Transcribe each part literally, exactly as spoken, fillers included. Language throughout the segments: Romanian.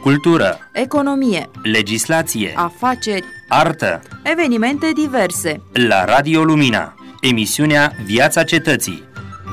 cultură, economie, legislație, afaceri, artă. evenimente diverse. La Radio Lumina, emisiunea Viața Cetății.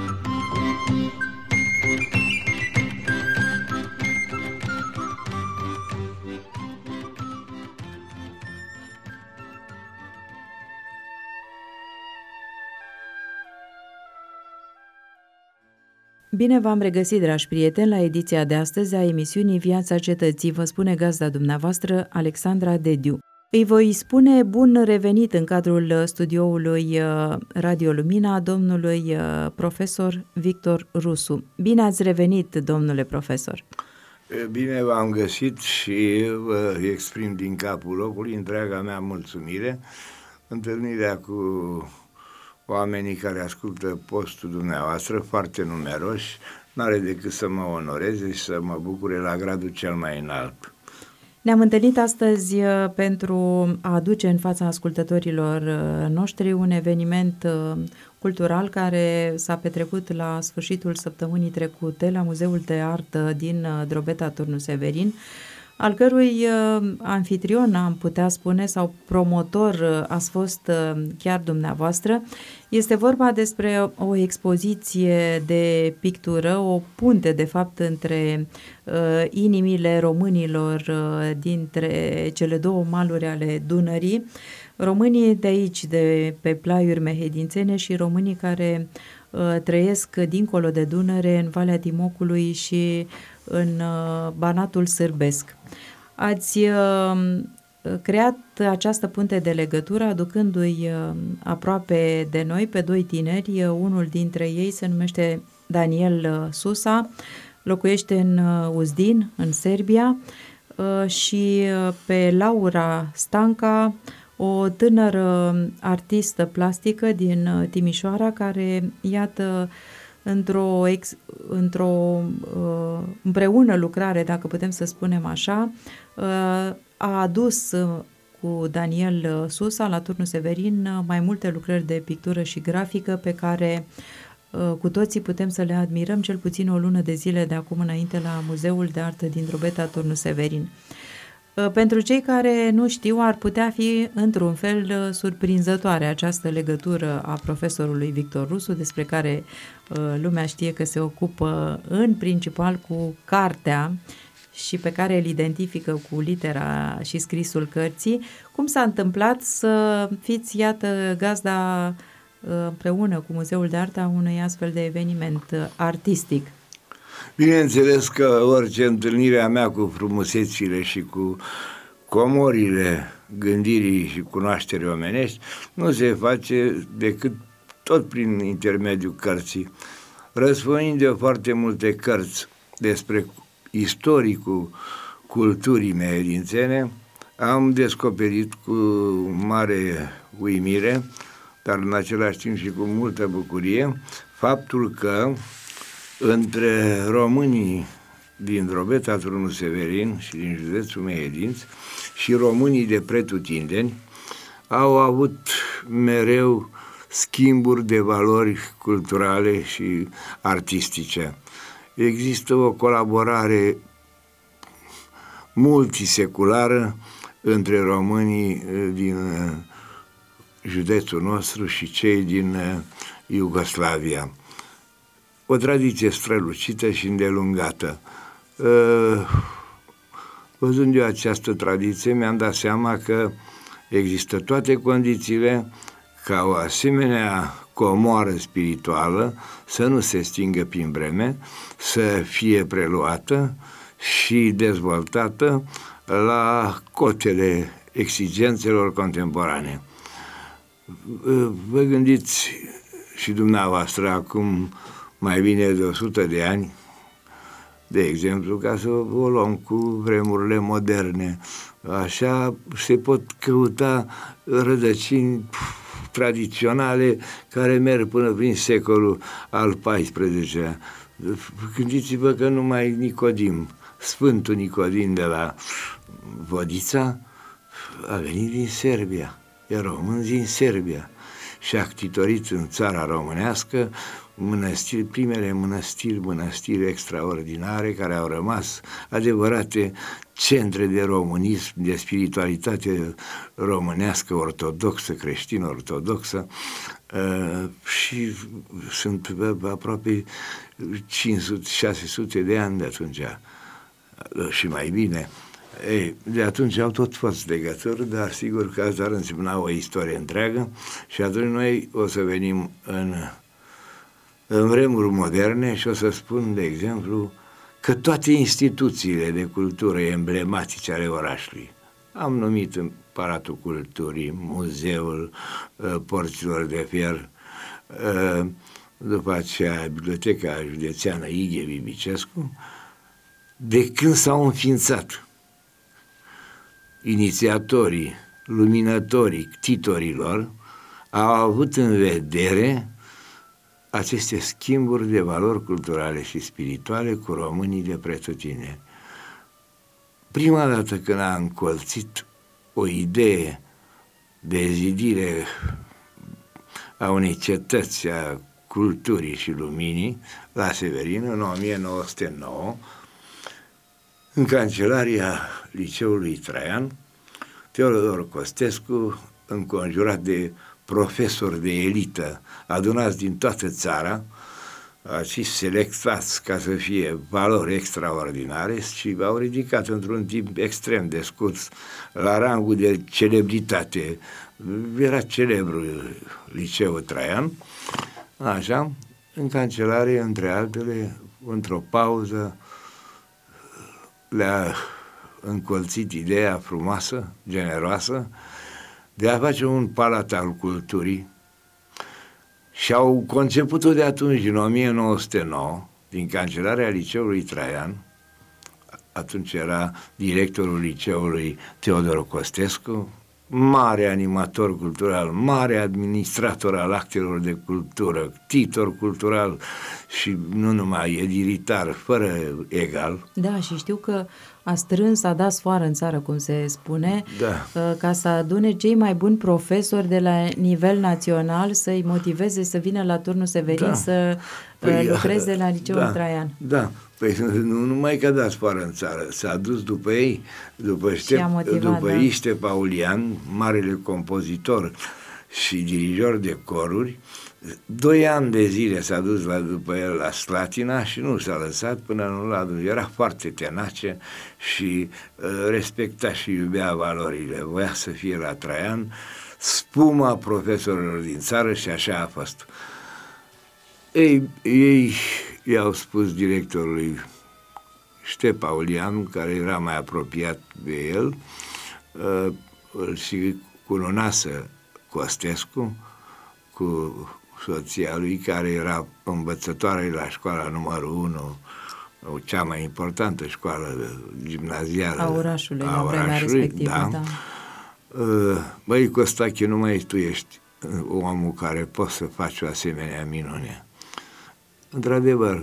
Bine v-am regăsit, dragi prieteni, la ediția de astăzi a emisiunii Viața Cetății. Vă spune gazda dumneavoastră, Alexandra Dediu. Îi voi spune bun revenit în cadrul studioului Radio Lumina domnului profesor Victor Rusu. Bine ați revenit, domnule profesor! Bine v-am găsit și vă exprim din capul locului întreaga mea mulțumire. Întâlnirea cu oamenii care ascultă postul dumneavoastră, foarte numeroși, n-are decât să mă onoreze și să mă bucure la gradul cel mai înalt. Ne-am întâlnit astăzi pentru a aduce în fața ascultătorilor noștri un eveniment cultural care s-a petrecut la sfârșitul săptămânii trecute la Muzeul de Artă din Drobeta Turnul Severin, al cărui anfitrion, am putea spune, sau promotor ați fost chiar dumneavoastră. Este vorba despre o expoziție de pictură, o punte, de fapt, între uh, inimile românilor uh, dintre cele două maluri ale Dunării, românii de aici, de pe plaiuri mehedințene, și românii care uh, trăiesc dincolo de Dunăre, în Valea Timocului și în uh, Banatul Sârbesc. Ați uh, creat această punte de legătură, aducându-i uh, aproape de noi pe doi tineri. Unul dintre ei se numește Daniel Susa, locuiește în uh, Uzdin, în Serbia, uh, și uh, pe Laura Stanca, o tânără artistă plastică din uh, Timișoara, care, iată, într-o, ex, într-o uh, împreună lucrare, dacă putem să spunem așa, uh, a adus uh, cu Daniel Susa la Turnul Severin uh, mai multe lucrări de pictură și grafică pe care uh, cu toții putem să le admirăm cel puțin o lună de zile de acum înainte la Muzeul de Artă din Drobeta Turnul Severin. Pentru cei care nu știu, ar putea fi într-un fel surprinzătoare această legătură a profesorului Victor Rusu, despre care lumea știe că se ocupă în principal cu cartea și pe care îl identifică cu litera și scrisul cărții. Cum s-a întâmplat să fiți, iată, gazda împreună cu Muzeul de Artă a unui astfel de eveniment artistic? Bineînțeles că orice întâlnire a mea cu frumusețile și cu comorile gândirii și cunoașterii omenești nu se face decât tot prin intermediul cărții. Răspunind de foarte multe cărți despre istoricul culturii mehedințene, am descoperit cu mare uimire, dar în același timp și cu multă bucurie, faptul că între românii din Drobeta Turnul Severin și din județul Mehedinți și românii de pretutindeni au avut mereu schimburi de valori culturale și artistice. Există o colaborare multiseculară între românii din județul nostru și cei din Iugoslavia. O tradiție strălucită și îndelungată. Văzând eu această tradiție, mi-am dat seama că există toate condițiile ca o asemenea comoară spirituală să nu se stingă prin vreme, să fie preluată și dezvoltată la cotele exigențelor contemporane. Vă gândiți și dumneavoastră acum mai bine de o sută de ani, de exemplu, ca să o luăm cu vremurile moderne. Așa se pot căuta rădăcini tradiționale care merg până prin secolul al paisprezecelea. Gândiți-vă că numai Nicodim, Sfântul Nicodim de la Vodița, a venit din Serbia, e român din Serbia și a ctitorit în țara românească mănăstiri, primele mănăstiri, mănăstiri extraordinare care au rămas adevărate centre de românism, de spiritualitate românească, ortodoxă, creștin-ortodoxă, și sunt aproape cinci sute șase sute de ani de atunci și mai bine. Ei, de atunci au tot fost legături, dar sigur că asta ar însemna o istorie întreagă și atunci noi o să venim în, în vremuri moderne și o să spun, de exemplu, că toate instituțiile de cultură emblematice ale orașului, am numit în Palatul Culturii, Muzeul uh, Porților de Fier, uh, după aceea Biblioteca Județeană Ighe Bibicescu, de când s-au înființat inițiatorii, luminătorii, ctitorilor, au avut în vedere aceste schimburi de valori culturale și spirituale cu românii de pretutindeni. Prima dată când a încolțit o idee de zidire a unei cetăți a culturii și luminii la Severin în o mie nouă sute nouă, în Cancelaria Liceului Traian, Teodor Costescu, înconjurat de profesori de elită adunați din toată țara, și selectați ca să fie valori extraordinare, și au ridicat într-un timp extrem de scurt la rangul de celebritate. Era celebru Liceul Traian, așa, în Cancelarie, între altele, într-o pauză, le-a încolțit ideea frumoasă, generoasă, de a face un palat al culturii și au conceput-o de atunci, în o mie nouă sute nouă, din Cancelarea Liceului Traian. Atunci era directorul liceului Teodor Costescu, mare animator cultural, mare administrator al actelor de cultură, titor cultural și nu numai, edilitar, fără egal. Da, și știu că a strâns, a dat sfoară în țară, cum se spune, da, ca să adune cei mai buni profesori de la nivel național, să-i motiveze să vină la Turnul Severin, da, să păi, lucreze la Liceul da, Traian. Da, păi nu numai că a dat sfoară în țară, s-a dus după ei, după, Ștep, motivat, după da. Iște Paulian, marele compozitor și dirijor de coruri. Doi ani de zile s-a dus la, după el la Slatina și nu s-a lăsat până nu l-a dus. Era foarte tenace și uh, respecta și iubea valorile. Voia să fie la Traian spuma profesorilor din țară și așa a fost. Ei, ei i-au spus directorului Ștep Paulian, care era mai apropiat de el, uh, îl și cununase Costescu cu soția lui, care era învățătoare la școala numărul unu, cea mai importantă școală gimnazială a orașului, a orașului, da. Da. Băi, Costache, numai tu ești omul care poți să faci o asemenea minune. Într-adevăr,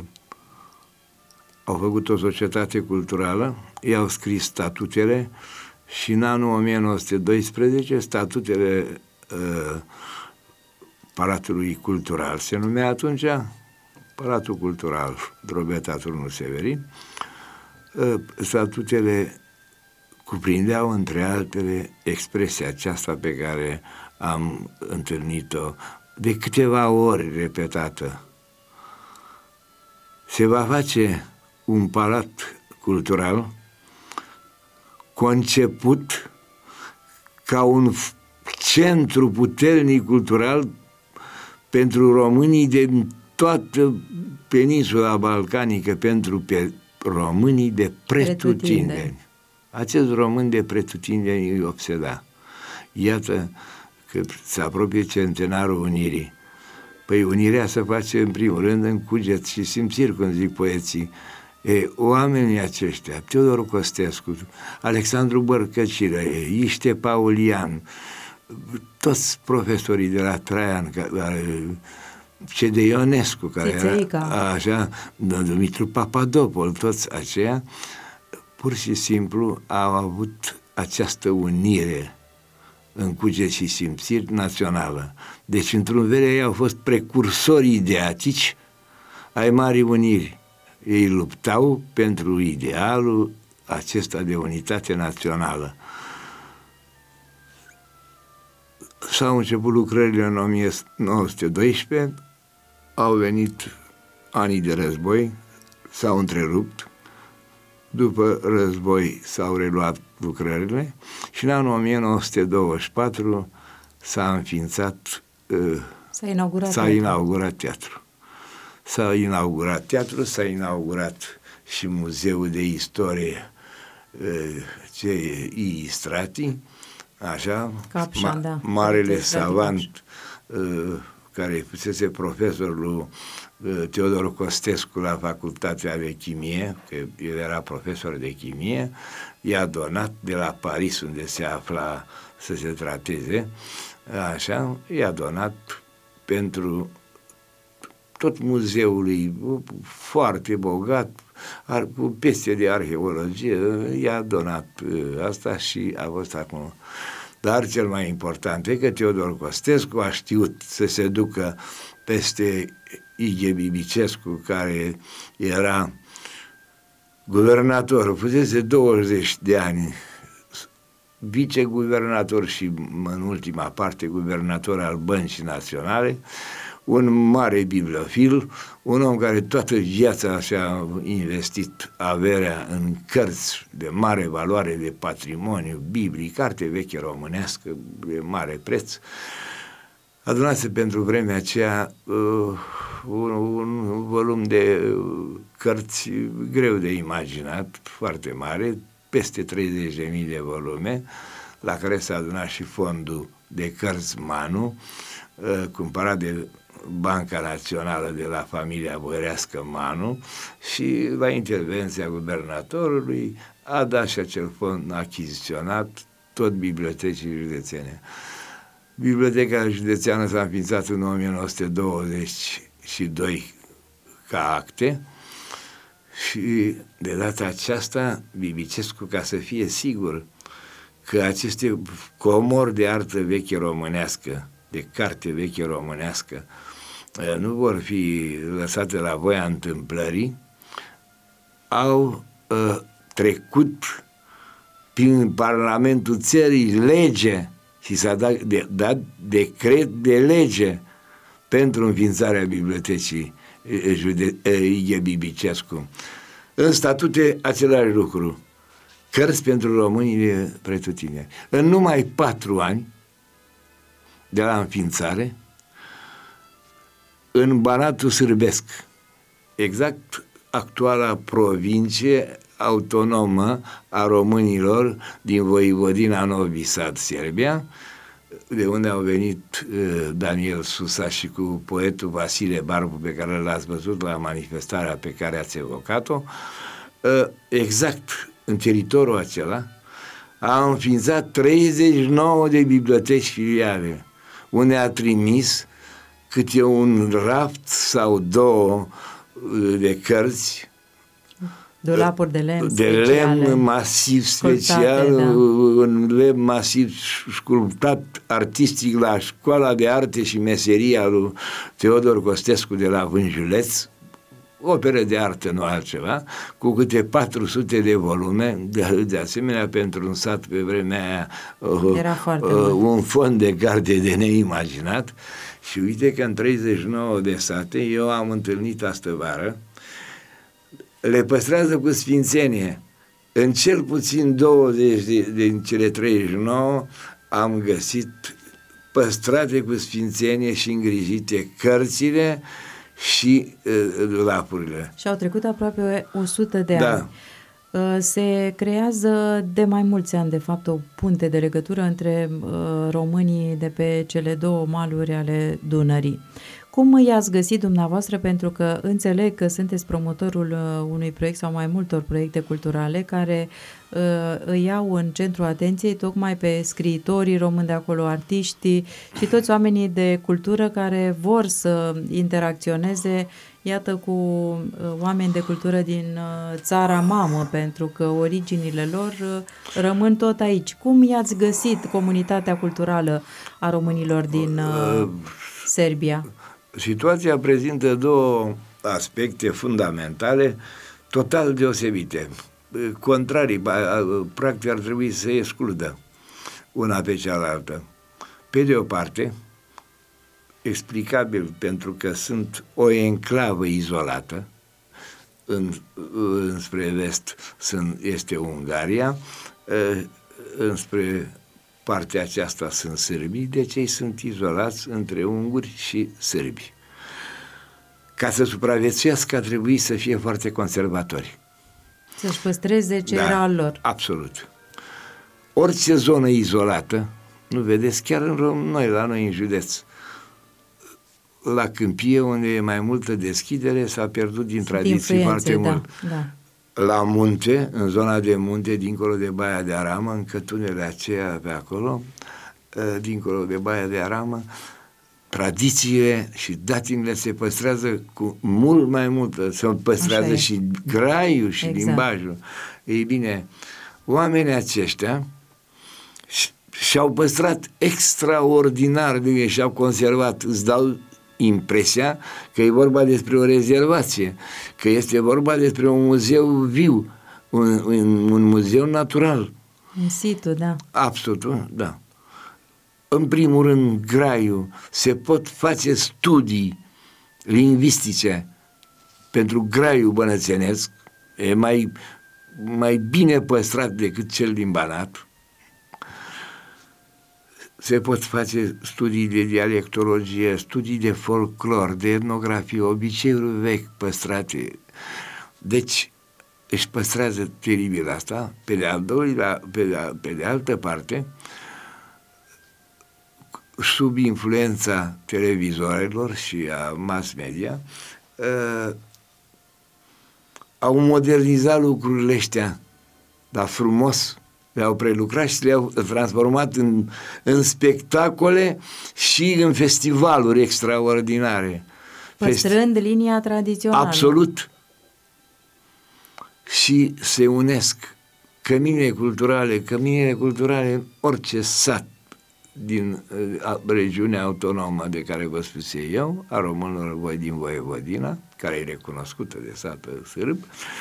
au făcut o societate culturală, i-au scris statutele și în anul o mie nouă sute doisprezece statutele uh, Palatului Cultural se numea atunci Palatul Cultural Drobeta Turnul Severin. Statutele cuprindeau, între altele, expresia aceasta pe care am întâlnit-o de câteva ori repetată. Se va face un palat cultural conceput ca un centru puternic cultural pentru românii din toată peninsula balcanică, pentru pe românii de pretutindeni. Acest român de pretutindeni îi obseda. Iată că se apropie centenarul Unirii. Păi unirea se face în primul rând în cuget și simțiri, cum zic poeții. E, oamenii aceștia, Teodor Costescu, Alexandru Bărcăciră, Iște Paulian, toți profesorii de la Traian, Cede Ionescu, care Țițeica. Era așa, Dumitru Papadopol, toți aceia, pur și simplu au avut această unire în cuget și simțiri națională. Deci, într-un fel, ei au fost precursori ideatici ai Marii Uniri. Ei luptau pentru idealul acesta de unitate națională. S-au început lucrările în o mie nouă sute doisprezece, au venit anii de război, s-au întrerupt, după război s-au reluat lucrările și în anul o mie nouă sute douăzeci și patru s-a înființat, s-a inaugurat, s-a inaugurat teatru. S-a inaugurat teatru, s-a inaugurat și Muzeul de Istorie ce e I. Strati, așa, Capșan, ma, da, marele savant uh, care fusese profesorul uh, Teodor Costescu la Facultatea de Chimie, că el era profesor de chimie, i-a donat de la Paris, unde se afla să se trateze, așa, i-a donat pentru tot muzeului, foarte bogat, cu peste de arheologie, i-a donat asta și a fost acum. Dar cel mai important e că Teodor Costescu a știut să se ducă peste I G. Bibicescu, care era guvernator, fusese douăzeci de ani viceguvernator și în ultima parte guvernator al Băncii Naționale, un mare bibliofil, un om care toată viața și-a investit averea în cărți de mare valoare, de patrimoniu biblic, carte veche românească de mare preț. Adunase pentru vremea aceea uh, un, un volum de uh, cărți greu de imaginat, foarte mare, peste treizeci de mii de volume, la care s-a adunat și fondul de cărți Manu, uh, cumpărat de Banca Națională de la familia boierească Manu, și la intervenția guvernatorului a dat și acel fond achiziționat tot bibliotecii județene. Biblioteca județeană s-a înființat în o mie nouă sute douăzeci și doi ca acte și de data aceasta Bibicescu, ca să fie sigur că aceste comori de artă veche românească, de carte veche românească, nu vor fi lăsate la voia întâmplării, au uh, trecut prin Parlamentul țării lege și s-a dat, de, dat decret de lege pentru înființarea bibliotecii I G. Bibicescu. În statute același lucru, cărți pentru românii de pretutindeni. În numai patru ani de la înființare, în Banatul Sârbesc, exact actuala provincie autonomă a românilor din Voivodina Novi Sad, Serbia, de unde au venit uh, Daniel Susa și cu poetul Vasile Barbu, pe care l-ați văzut la manifestarea pe care ați evocat-o, uh, exact în teritoriul acela a înființat treizeci și nouă de biblioteci filiale, unde a trimis câte un raft sau două de cărți, dulapuri de lemn de lemn masiv special, da. Un lemn masiv sculptat artistic la Școala de Arte și Meserie a lui Teodor Costescu de la Vânjuleț, opere de artă, nu altceva, cu câte patru sute de volume, de, de asemenea pentru un sat pe vremea aia, uh, uh, un fond de carte de neimaginat. Și uite că în treizeci și nouă de sate eu am întâlnit astă vară, le păstrează cu sfințenie. În cel puțin douăzeci de, din cele treizeci și nouă am găsit păstrate cu sfințenie și îngrijite cărțile și uh, lapurile. Și au trecut aproape o sută de da. ani. Se creează de mai mulți ani, de fapt, o punte de legătură între uh, românii de pe cele două maluri ale Dunării. Cum i-ați găsit dumneavoastră? Pentru că înțeleg că sunteți promotorul uh, unui proiect sau mai multor proiecte culturale care uh, îi iau în centrul atenției tocmai pe scriitorii români de acolo, artiștii și toți oamenii de cultură care vor să interacționeze, iată, cu uh, oameni de cultură din uh, țara mamă, pentru că originile lor uh, rămân tot aici. Cum i-ați găsit comunitatea culturală a românilor din uh, Serbia? Situația prezintă două aspecte fundamentale total deosebite. contrarii, practic ar trebui să se excludă una pe cealaltă. Pe de o parte, explicabil pentru că sunt o enclavă izolată, în, înspre vest sunt, este Ungaria, înspre partea aceasta sunt sârbii, deci ei sunt izolați între unguri și sârbi. Ca să supraviețuiască a trebuit să fie foarte conservatori. Să-și păstreze ce da, era al lor. Absolut. Orice zonă izolată, nu vedeți, chiar în noi, la noi în județ, la Câmpie, unde e mai multă deschidere, s-a pierdut din tradiții foarte da, mult. Da. La munte, în zona de munte, dincolo de Baia de Aramă, în cătunele aceea pe acolo, dincolo de Baia de Aramă, tradițiile și datinile se păstrează cu mult mai mult, se păstrează și graiul și exact. Limbajul. Ei bine, oamenii aceștia și-au păstrat extraordinar de bine, și-au conservat, îți dau impresia că e vorba despre o rezervație, că este vorba despre un muzeu viu, un, un, un muzeu natural. In situ, da. Absolut, da. În primul rând, graiul, se pot face studii lingvistice pentru graiul bănățenesc, e mai, mai bine păstrat decât cel din Banat. Se pot face studii de dialectologie, studii de folclor, de etnografie, obiceiuri vechi păstrate. Deci își păstrează teribil asta. Pe de, al doilea, pe, de, pe de altă parte, sub influența televizorilor și a mass media, uh, au modernizat lucrurile astea, dar frumos, le-au prelucrat și le-au transformat în, în spectacole și în festivaluri extraordinare. Păstrând Festi- linia tradițională. Absolut. Și se unesc căminele culturale, căminele culturale în orice sat din uh, regiunea autonomă de care vă spuse eu, a românilor voi din Voievodina, care e recunoscută de satul sârb.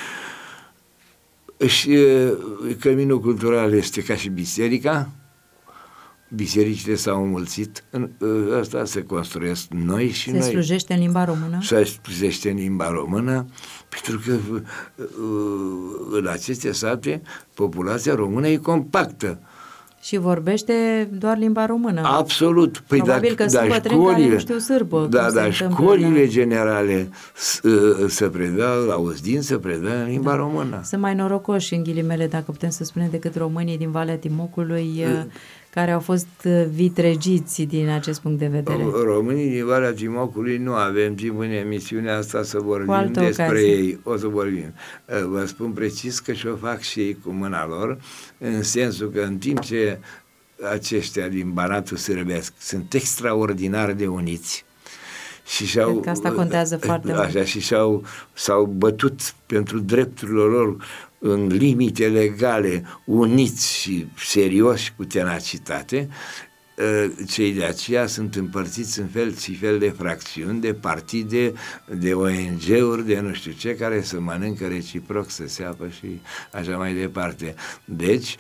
Și uh, căminul cultural este ca și biserica. Bisericile s-au înmulțit, în, uh, asta se construiesc noi și se noi. Se slujește în limba română? Se slujește în limba română, pentru că uh, în aceste sate populația română e compactă. Și vorbește doar limba română. Absolut. Păi probabil da, că sunt da, bătrâni care nu știu sârbă. Da, dar școlile la... generale se predă, la Uzdin se predă în limba da. română. Sunt mai norocoși, în ghilimele, dacă putem să spunem, decât românii din Valea Timocului, uh. care au fost vitregiți din acest punct de vedere. Românii din Valea Timocului nu avem timp în emisiunea asta să vorbim despre ocazie. ei. O să vorbim. Vă spun precis că și-o fac și ei cu mâna lor, în sensul că în timp ce aceștia din Banatul sârbesc sunt extraordinar de uniți și și-au, cred că asta contează foarte așa, mult. Și și-au, s-au bătut pentru drepturile lor în limite legale, uniți și serioși cu tenacitate, cei de aceea sunt împărțiți în fel și fel de fracțiuni, de partide, de O N G-uri, de nu știu ce, care să mănâncă reciproc, să seapă și așa mai departe. Deci,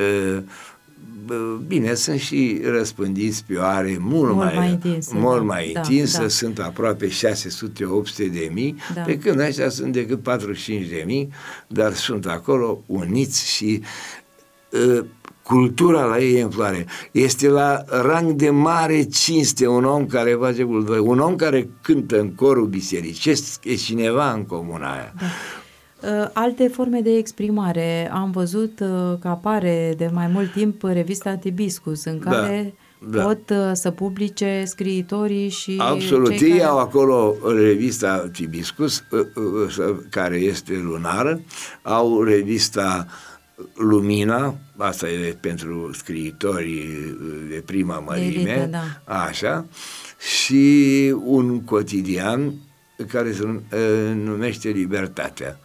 bine, sunt și răspândiți pe o are mult, mult mai, mai întinsă, mult da, mai întinsă da, sunt da. aproape șase sute - opt sute de mii, da. pe când ăștia sunt decât patruzeci și cinci de mii, dar sunt acolo uniți și uh, cultura la ei e în floare. Este la rang de mare cinste un om care face cultură, un om care cântă în corul bisericesc, e cineva în comuna aia. Da. Alte forme de exprimare. Am văzut că apare de mai mult timp revista Tibiscus, în care da, da. pot să publice scriitorii și absolut. Cei Ei care... au acolo revista Tibiscus, care este lunară, au revista Lumina, asta e pentru scriitorii de prima mărime, de elită, da. Așa, și un cotidian care se numește Libertatea.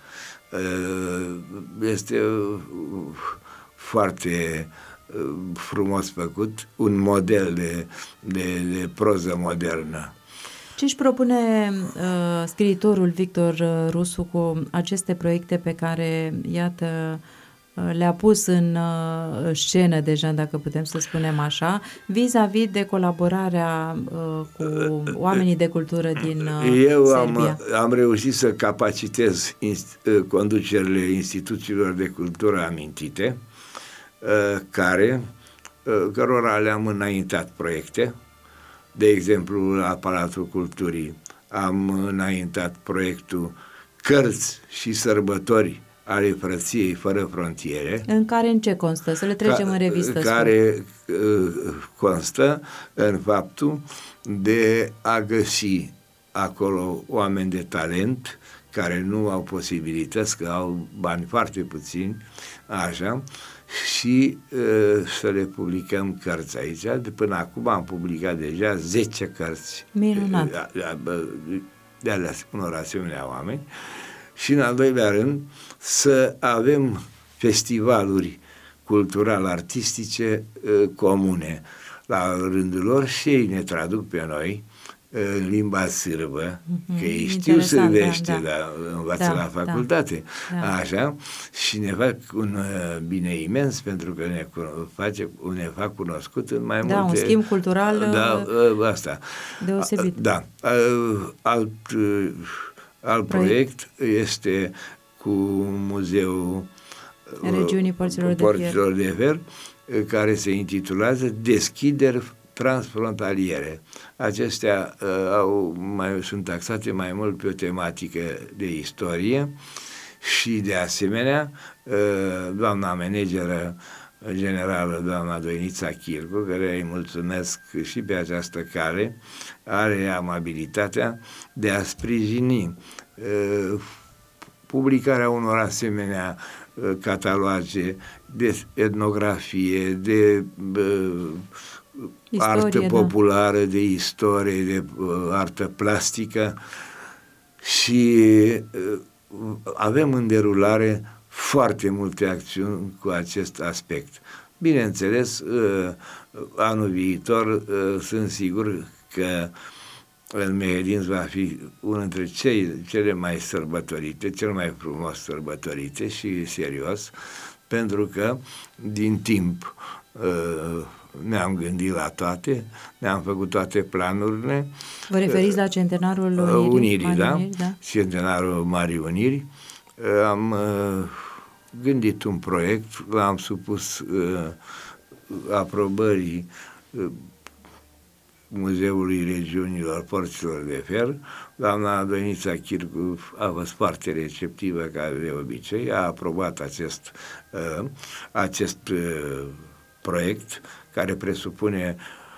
Este foarte frumos făcut, un model de, de, de proză modernă. Ce își propune uh, scriitorul Victor Rusu cu aceste proiecte pe care, iată, le-a pus în uh, scenă deja, dacă putem să spunem așa, vis-a-vis de colaborarea uh, cu oamenii de cultură din uh, Eu Serbia? am, am reușit să capacitez inst, conducerile instituțiilor de cultură amintite, uh, care, uh, cărora le-am înaintat proiecte. De exemplu, la Palatul Culturii am înaintat proiectul Cărți și sărbători ale Frăției fără frontiere. În care în ce constă? Să le trecem ca, în revistă. Care uh, constă în faptul de a găsi acolo oameni de talent care nu au posibilități, că au bani foarte puțini, așa, și uh, să le publicăm cărți aici. De până acum am publicat deja zece cărți. Minunat. De, de, de alea unor asemenea oameni. Și în al doilea rând, să avem festivaluri cultural-artistice uh, comune. La rândul lor și ei ne traduc pe noi în limba sârbă, mm-hmm. că ei știu sârbește, da, da. Dar învață da, la facultate, da, da. Așa, și ne fac un uh, bine imens, pentru că ne, face, ne fac cunoscut în mai da, multe... Da, un schimb cultural da, uh, asta. deosebit. Da. Uh, alt, uh, alt proiect. proiect este cu Muzeul uh, Regiunii Porților, Porților de, de Fier, uh, care se intitulează Deschideri transfrontaliere. Acestea uh, au, mai, sunt taxate mai mult pe o tematică de istorie și de asemenea uh, doamna manageră generală, doamna Doinița Chircu, care îi mulțumesc și pe această cale, are amabilitatea de a sprijini uh, publicarea unor asemenea uh, cataloage de etnografie, de uh, Istorie, artă populară, da. De istorie, de uh, artă plastică și uh, avem în derulare foarte multe acțiuni cu acest aspect. Bineînțeles, uh, anul viitor uh, sunt sigur că în Mehedinți va fi unul dintre cei, cele mai sărbătorite, cel mai frumos sărbătorite și serios, pentru că din timp uh, ne-am gândit la toate, ne-am făcut toate planurile. Vă referiți la centenarul Unirii, Unirii, da? Uniri, da? Centenarul Marii Uniri. Am uh, gândit un proiect, l-am supus uh, aprobării uh, Muzeului Regiunilor Porților de Fier. Doamna Doinița Chircu a fost foarte receptivă, ca de obicei, a aprobat acest, uh, acest uh, proiect, care presupune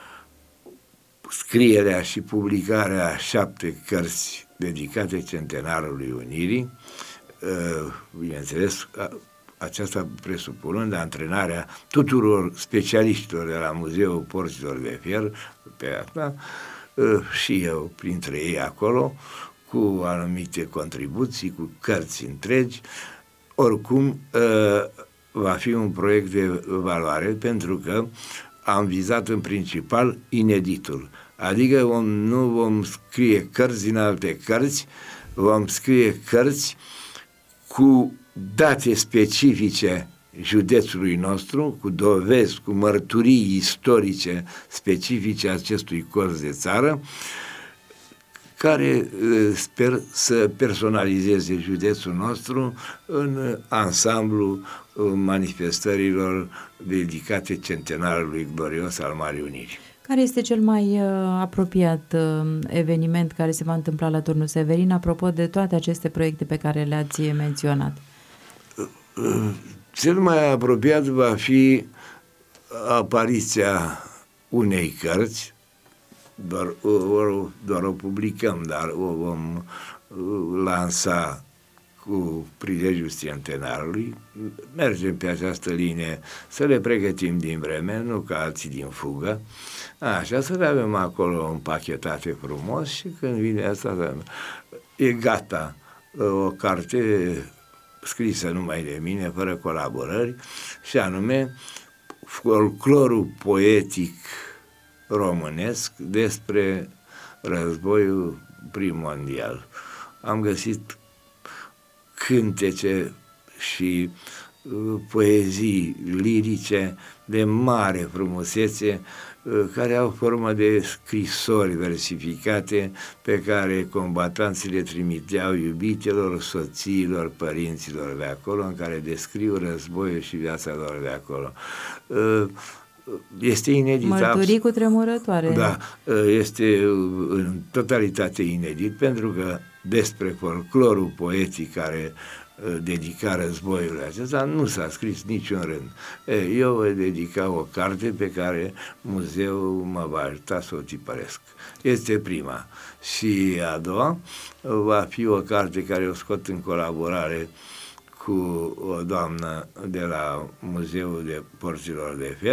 scrierea și publicarea a șapte cărți dedicate centenarului Unirii, bineînțeles, aceasta presupunând antrenarea tuturor specialiștilor de la Muzeul Porților de Fier, pe asta, și eu printre ei acolo, cu anumite contribuții, cu cărți întregi. Oricum, va fi un proiect de valoare, pentru că am vizat în principal ineditul. Adică vom, nu vom scrie cărți din alte cărți, vom scrie cărți cu date specifice județului nostru, cu dovezi, cu mărturii istorice specifice acestui colț de țară, care sper să personalizeze județul nostru în ansamblu manifestărilor dedicate centenarului glorios al Marii Uniri. Care este cel mai uh, apropiat uh, eveniment care se va întâmpla la Turnul Severin, apropo de toate aceste proiecte pe care le-ați menționat? Uh, cel mai apropiat va fi apariția unei cărți, doar o, doar o publicăm, dar o vom lansa cu prilejul centenarului. Mergem pe această linie, să le pregătim din vreme, nu ca alții din fugă, așa, să le avem acolo împachetate frumos și când vine asta, e gata, o carte scrisă numai de mine, fără colaborări, și anume folclorul poetic românesc despre războiul prim-mondial. Am găsit cântece și uh, poezii lirice de mare frumusețe, uh, care au formă de scrisori versificate pe care combatanții le trimiteau iubitelor, soțiilor, părinților de acolo, în care descriu războiul și viața lor de acolo. Uh, Este inedit. Mărturii cu tremurătoare. Da, este în totalitate inedit, pentru că despre folclorul poetic care dedica războiul acesta nu s-a scris niciun rând. Eu voi dedica o carte pe care muzeul mă va ajuta să o tipăresc. Este prima. Și a doua va fi o carte care o scot în colaborare cu o doamnă de la Muzeul de Porților de Fier.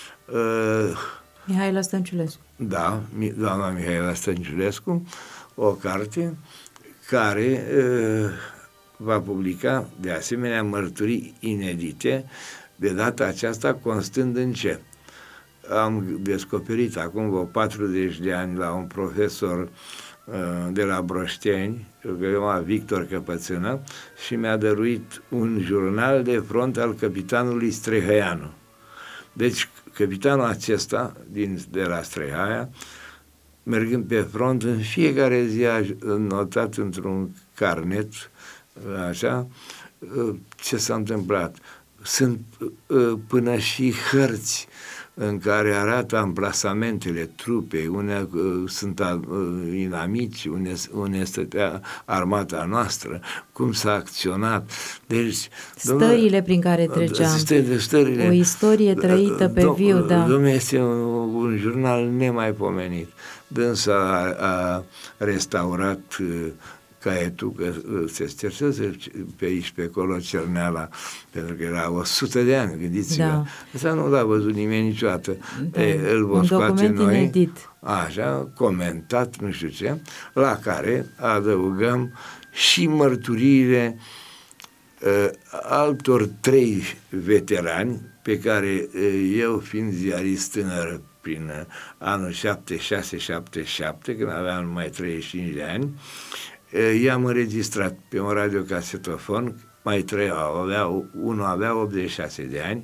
Uh, Mihaela Stănciulescu. Da, doamna Mihaela Stănciulescu, o carte care uh, va publica de asemenea mărturii inedite, de data aceasta constând în ce? Am descoperit acum vreo patruzeci de ani la un profesor de la Broșteni, Victor Căpățână, și mi-a dăruit un jurnal de front al capitanului Strehăianu. Deci, capitanul acesta, din, de la Strehaia, mergând pe front, în fiecare zi a notat într-un carnet, așa, ce s-a întâmplat. Sunt până și hărți în care arată amplasamentele trupei, unde uh, sunt uh, inamici, unde, unde stătea armata noastră, cum s-a acționat. Deci, stările domnule, prin care treceam, stările, stările, o istorie trăită pe viu, da. Domnule, este un, un jurnal nemaipomenit. Dânsa a, a restaurat uh, caietul, că se ștersează pe aici, pe acolo, cerneala, pentru că era o sută de ani, gândiți-vă. Da. Asta nu l-a văzut nimeni niciodată. Da. E, îl vom un scoate document noi, inedit. Așa, comentat, nu știu ce, la care adăugăm și mărturiile uh, altor trei veterani pe care uh, eu, fiind ziarist tânăr prin uh, anul șaptezeci și șase șaptezeci și șapte, când aveam numai treizeci și cinci de ani, i-am înregistrat pe un radiocasetofon, mai trăiau, avea, unul avea optzeci și șase de ani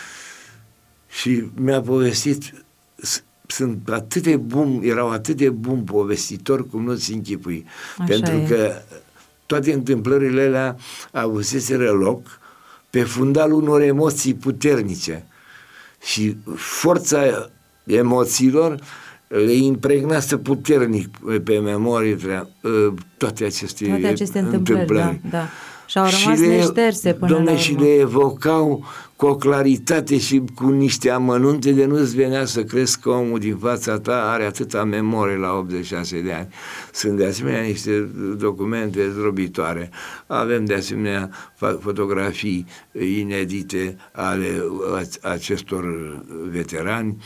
și mi-a povestit, sunt atât de bun, erau atât de bun povestitori cum nu-ți închipui. Așa pentru e. Că toate întâmplările alea avuseseră loc pe fundalul unor emoții puternice și forța emoțiilor le impregnase puternic pe memorie toate aceste, toate aceste întâmplări, întâmplări. Da, da. Și au rămas și neșterse până domne, la și urmă. le evocau cu o claritate și cu niște amănunte de nu-ți venea să crezi că omul din fața ta are atâta memorie la optzeci și șase de ani. Sunt de asemenea niște documente zdrobitoare. Avem de asemenea fotografii inedite ale acestor veterani,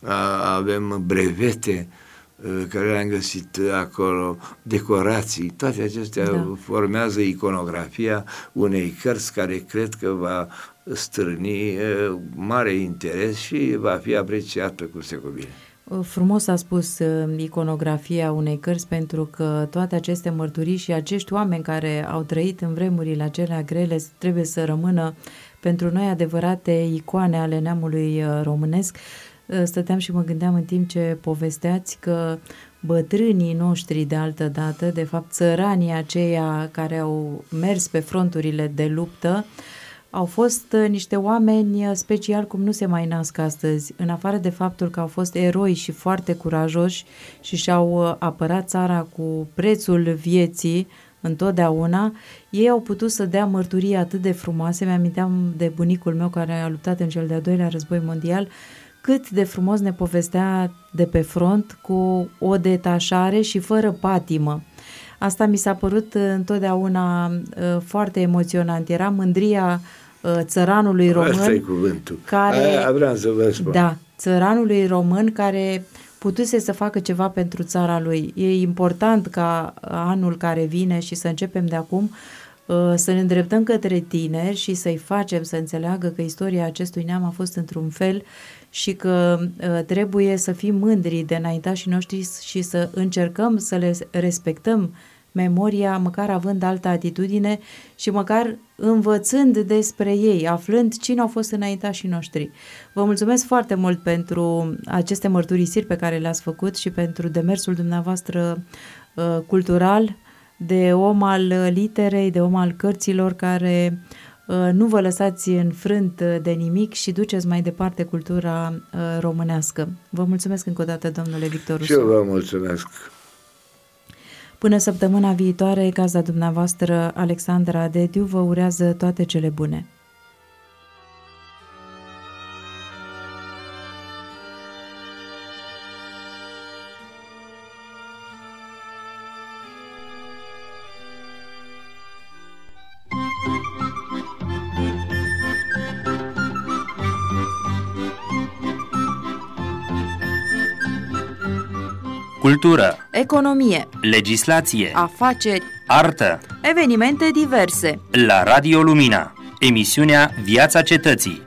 avem brevete care le-am găsit acolo, decorații, toate acestea da. formează iconografia unei cărți care cred că va stârni uh, mare interes și va fi apreciată cum se cuvine. Frumos a spus uh, iconografia unei cărți, pentru că toate aceste mărturii și acești oameni care au trăit în vremurile acelea grele trebuie să rămână pentru noi adevărate icoane ale neamului uh, românesc. Stăteam și mă gândeam în timp ce povesteați că bătrânii noștri de altă dată, de fapt țăranii aceia care au mers pe fronturile de luptă, au fost niște oameni special cum nu se mai nasc astăzi, în afară de faptul că au fost eroi și foarte curajoși și și-au apărat țara cu prețul vieții întotdeauna, ei au putut să dea mărturii atât de frumoase. Mi-aminteam de bunicul meu care a luptat în cel de-al doilea război mondial, cât de frumos ne povestea de pe front, cu o detașare și fără patimă. Asta mi s-a părut întotdeauna uh, foarte emoționant. Era mândria uh, țăranului român. Asta e cuvântul. Care, Aia vreau să vă spun. Da, țăranului român care putuse să facă ceva pentru țara lui. E important ca anul care vine și să începem de acum uh, să ne îndreptăm către tineri și să-i facem să înțeleagă că istoria acestui neam a fost într-un fel și că uh, trebuie să fim mândri de înaintașii noștri și să încercăm să le respectăm memoria, măcar având altă atitudine și măcar învățând despre ei, aflând cine au fost înaintașii noștri. Vă mulțumesc foarte mult pentru aceste mărturisiri pe care le-ați făcut și pentru demersul dumneavoastră uh, cultural, de om al literei, de om al cărților, care uh, nu vă lăsați înfrânt de nimic și duceți mai departe cultura uh, românească. Vă mulțumesc încă o dată, domnule Victor Rusu. Și eu vă mulțumesc. Până săptămâna viitoare, gazda dumneavoastră, Alexandra Dediu, vă urează toate cele bune. Cultură, Economie, legislație, afaceri, artă. evenimente diverse. La Radio Lumina, emisiunea Viața Cetății.